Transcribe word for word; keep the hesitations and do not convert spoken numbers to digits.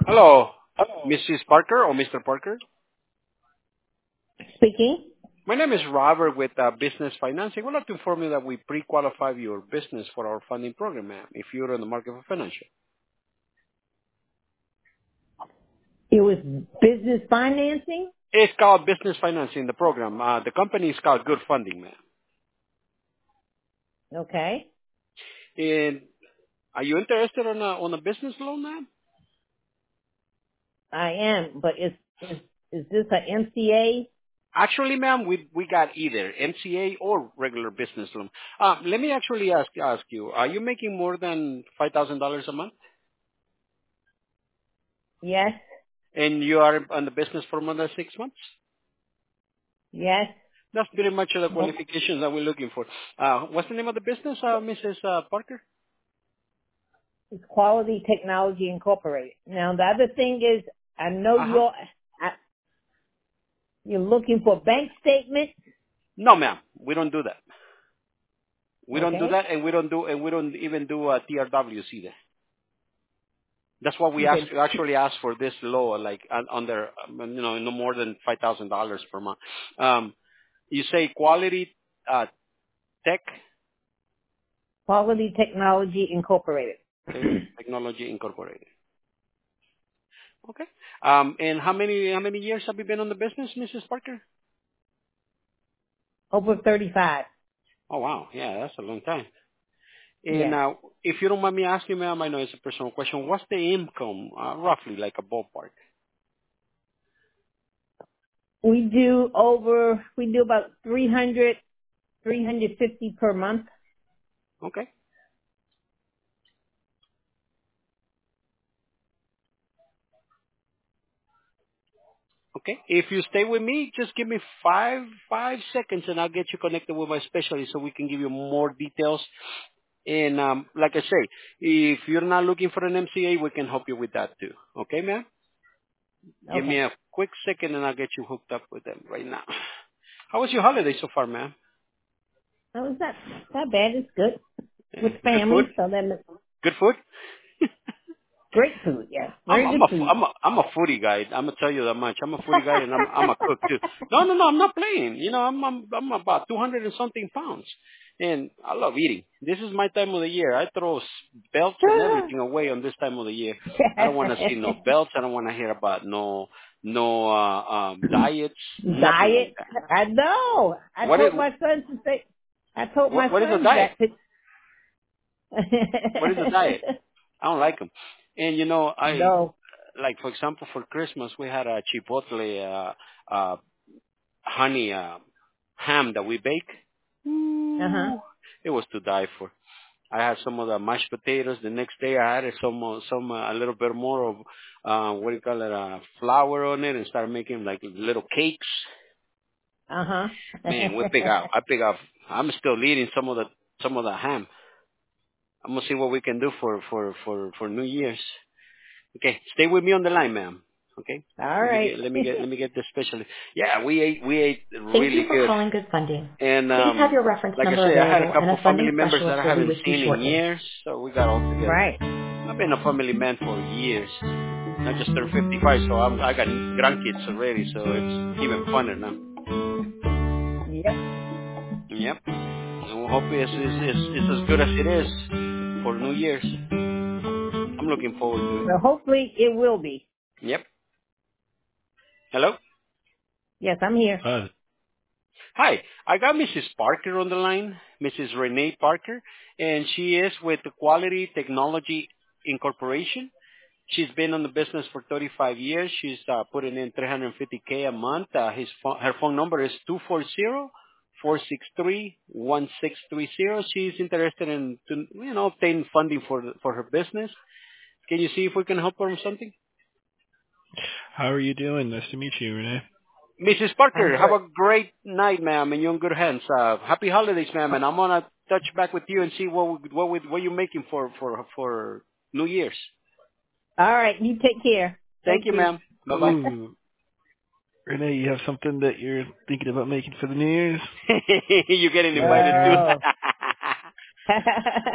Hello, Missus Parker or Mister Parker? Speaking. My name is Robert with uh, Business Financing. We'd like to inform you that we pre-qualify your business for our funding program, ma'am, if you're in the market for financial. It was business financing? It's called Business Financing, the program. Uh, the company is called Good Funding, ma'am. Okay. And are you interested on a, on a business loan, ma'am? I am, but is is is this a M C A? Actually, ma'am, we we got either M C A or regular business loan. Uh, let me actually ask ask you: are you making more than five thousand dollars a month? Yes. And you are on the business for more than six months? Yes. That's pretty much the qualifications that we're looking for. Uh, what's the name of the business, uh, Missus Uh, Parker? It's Quality Technology Incorporated. Now the other thing is, I know Uh-huh. you're I, you're looking for bank statements. No, ma'am. We don't do that. We don't do Okay. that, and we don't do, and we don't even do uh, T R Ws either. That's what we You ask, said actually ask for this law, like un- under, um, you know, no more than five thousand dollars per month. Um, you say quality uh, tech, Quality Technology Incorporated. Tech- Technology Incorporated. Okay. Um, and how many how many years have you been on the business, Missus Parker? Over thirty-five. Oh wow, yeah, that's a long time. And Yes. uh, if you don't mind me asking, ma'am, I know it's a personal question. What's the income, uh, roughly, like a ballpark? We do over. We do about three hundred, three hundred fifty per month. Okay. Okay. If you stay with me, just give me five five seconds, and I'll get you connected with my specialist so we can give you more details. And um, like I say, if you're not looking for an M C A, we can help you with that too. Okay, ma'am? Give me Okay. a quick second, and I'll get you hooked up with them right now. How was your holiday so far, ma'am? No, it's not that bad. It's good Eh, with Good food? family, so that Good food? great food. Yes, I'm very I'm good a food. I'm a I'm a foodie guy. I'm gonna tell you that much. I'm a foodie guy, and I'm I'm a cook too. No, no, no. I'm not playing. You know, I'm I'm I'm about two hundred and something pounds, and I love eating. This is my time of the year. I throw s- belts and everything away on this time of the year. I don't want to see no belts. I don't want to hear about no no uh, um diets. Nothing like Diet. that. I know. I What is told my sons to say. I told my what what is a sons diet? that. To, What is a diet? I don't like them. And you know, I no. like for example for Christmas we had a chipotle uh, uh, honey uh, ham that we bake. Uh huh. Ooh, it was to die for. I had some of the mashed potatoes. The next day I added some uh, some uh, a little bit more of uh, what do you call it, uh, flour on it, and started making like little cakes. Uh huh. Man, we pick out. I pick out. I'm still eating some of the some of the ham. I'm gonna see what we can do for for for for New Year's. Okay, stay with me on the line, ma'am. Okay, All let me right. get let me get let me get this specialist. Yeah, we ate we ate Thank really you for good, calling Good Funding. and Please have um, your reference like I number say, I had a available, and couple a family funding members that specialist I will be haven't with you seen in shortly. years, so we got all together. Right. I've been a family man for years. I just turned fifty-five, so I'm, I got grandkids already, so it's even funner now. Yep. Yep, and we hope it's, it's, it's, it's as good as it is for New Year's. I'm looking forward to it. Well, hopefully it will be. Yep. Hello. Yes, I'm here. Hi. Hi, I got Missus Parker on the line, Missus Renee Parker, and she is with the Quality Technology Incorporation. She's been on the business for thirty-five years. She's uh, putting in three hundred fifty k a month. Uh, his phone, her phone number is two four zero, four six three, one six three zero. She's interested in, to, you know, obtaining funding for for her business. Can you see if we can help her with something? How are you doing? Nice to meet you, Renee. Missus I'm Parker, have good. a great night, ma'am, and you're in good hands. Uh, happy holidays, ma'am, and I'm gonna touch back with you and see what we- what we, what you're making for for for New Year's. All right. You take care. Thank Thank you, you. ma'am. Bye bye. Ooh, Renee, you have something that you're thinking about making for the New Year's? You're getting invited too. No.